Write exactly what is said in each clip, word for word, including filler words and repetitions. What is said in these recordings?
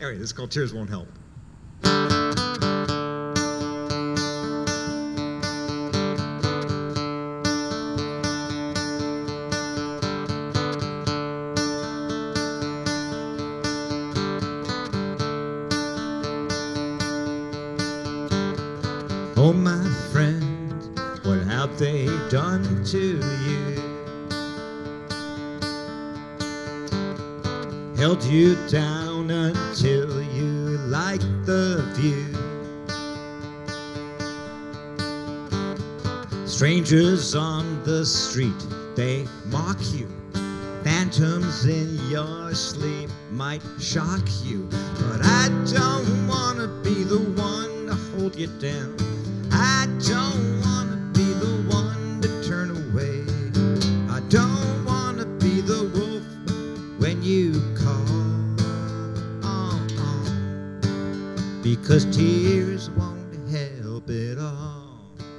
Anyway, this is called Tears Won't Help. Oh, my friend, what have they done to you? Held you down until you liked the view. Strangers on the street, they mock you. Phantoms in your sleep might shock you. But I don't want to be the one to hold you down. I don't want to be the one to turn away. I don't want to be the wolf when you call. Oh, oh. Because tears won't help it all.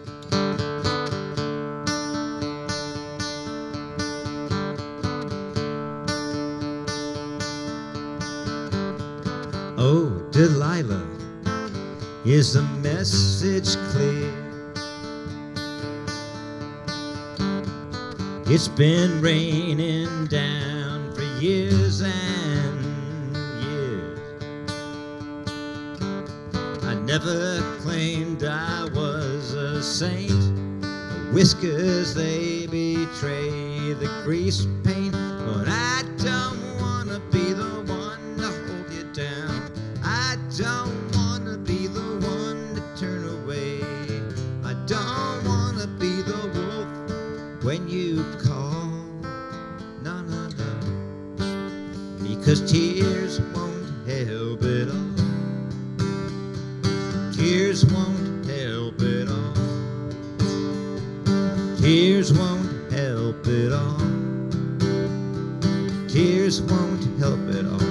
Oh, Delilah, is the message clear? It's been raining down for years and years. I never claimed I was a saint. The whiskers, they betray the grease paint. But I don't want to be the one to hold you down. I don't want to be the one to turn away. I don't want to be the wolf when you call. No, no, no. Because tears won't help it all. Tears won't help it all. Tears won't help it all. Tears won't help it all.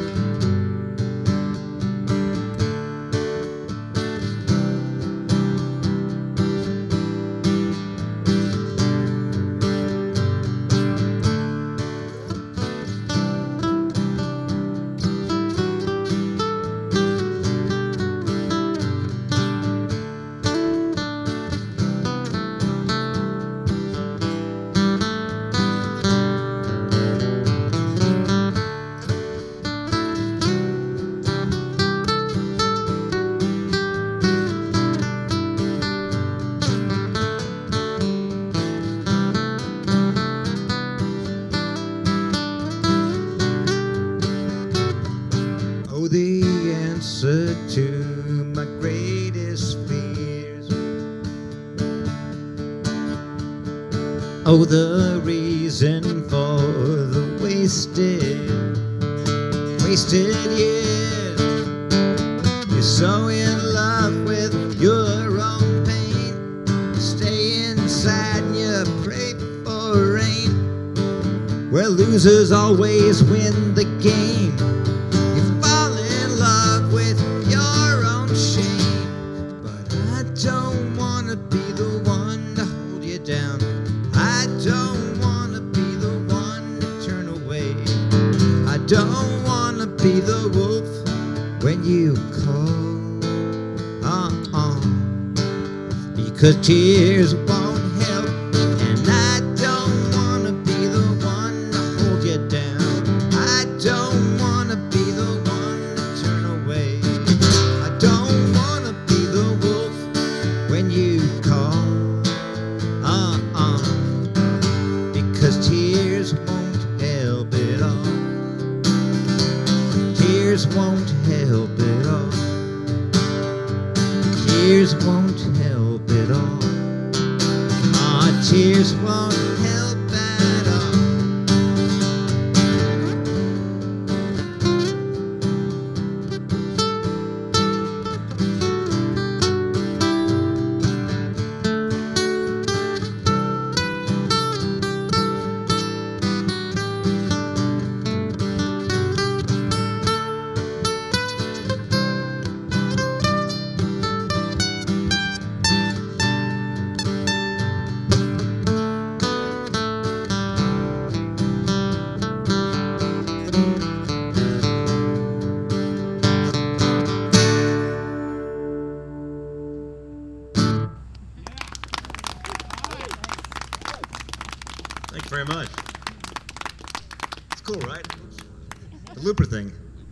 The answer to my greatest fears. Oh, the reason for the wasted, wasted years. You're so in love with your own pain. You stay inside and you pray for rain. Where losers always win the game. Don't want to be the one to hold you down. I don't want to be the one to turn away. I don't want to be the wolf when you call. Uh-uh. Because tears won't help. And I don't want to be the one to hold you down. I don't want to be the one to turn away. I don't want to be the wolf when you call, uh-uh, because tears won't help it all. Tears won't help it all. Tears won't help it all. Ah, tears won't help at all. Thanks very much. It's cool, right? The looper thing.